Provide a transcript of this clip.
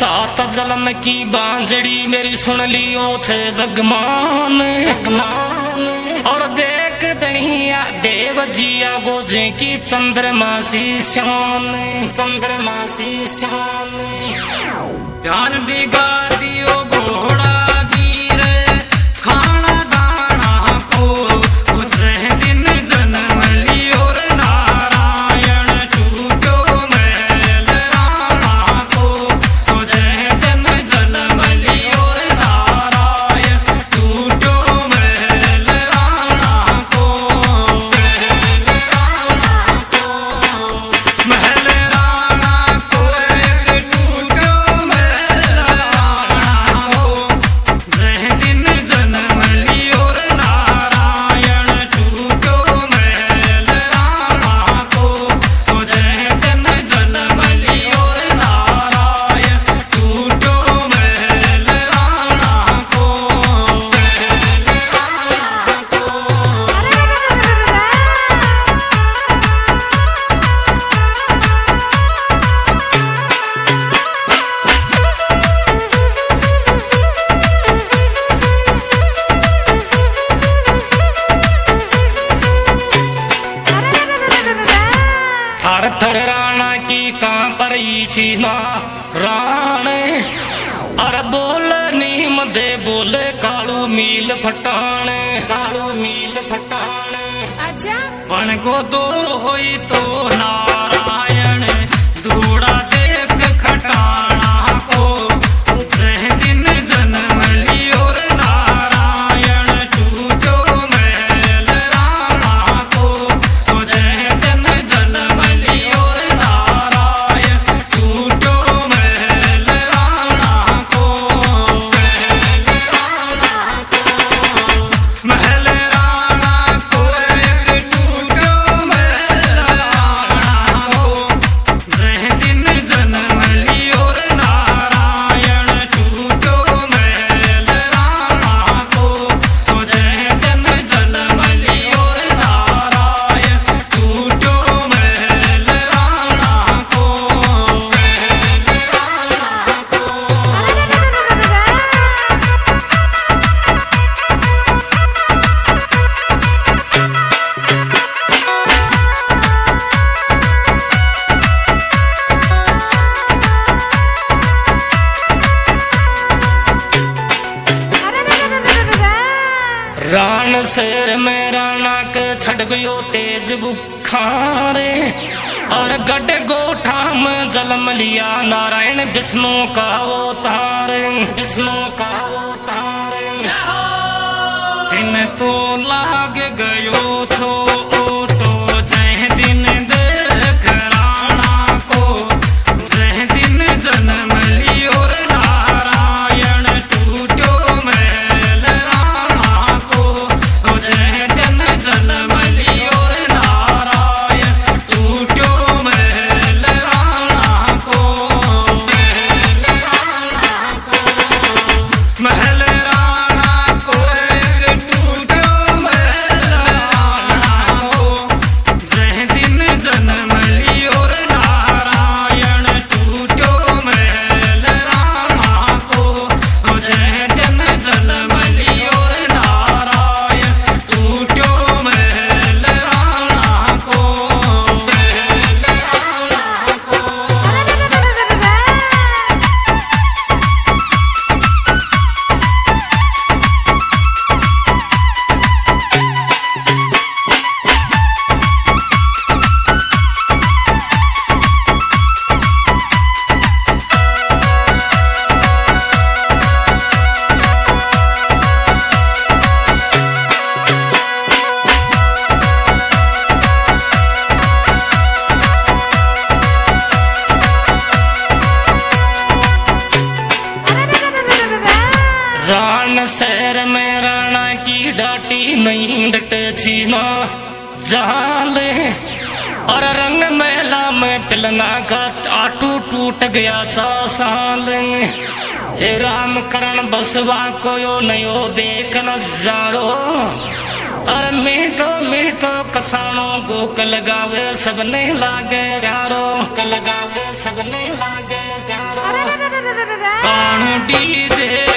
सात जन्म की बांझड़ी मेरी सुन लियो थे भगवान। और देख दनिया देव जिया गोजे की चंद्रमा सी शान, चंद्रमा सी शान। ध्यान दिगा दियो घोड़ा वीर खाना दाना को, उस दिन जन्म लियो नारायण टूटो महल राणा को, उस दिन जन्म लियो नारायण टूटो महल राणा को। महल राणा को एक टूटो महल राणा को, जह दिन जन्म लियो नारायण टूटो महल राणा को, जह दिन जन्म लियो नारायण टूटो महल राणा को। थर थर राणा की कहाँ पर छीना राणे। अरे बोल नीम दे बोले कालू मील फटाने, कालू मील फटाने। अच्छा पण को दो होई तो नारायण दूड़ा देख खटाना को, जह दिन जन्म लियो नारायण टूटो महल राणा को, जह दिन जन्म लियो नारायण टूटो महल राणा को। महल राणा को एक टूटो महल राणा को, जह दिन जन्म लियो नारायण टूटो महल राणा को, जह दिन जन्म लियो नारायण टूटो महल राणा को। राण शेर में राणा के छट गयो तेज बुखारे। और गढ़ गोठा में जन्म लिया नारायण विष्णु का अवतार, विष्णु का अवतार। दिन तो लाग गयो थो तो जह दिन देख राणा को, जह दिन जन्म लियो नारायण टूटो महल राणा को, जह दिन जन्म लियो नारायण टूटो महल राणा को। महल राणा को एक टूटो महल राणा को, जह दिन जन्म लियो नारायण टूटो महल राणा को, जह दिन जन्म लियो नारायण टूटो महल राणा को। राण शहर में राणा की डाटी नहीं डटे छीना जाले। और रंग मेला में पिलना का आटू टूट गया था साल। हे राम करण बसवा को यो नयो देख नजारो। और मीठो मीठो कसानो गोक लगावे सबने लागे प्यारो, लगावे सबने लागे प्यारो। डीजे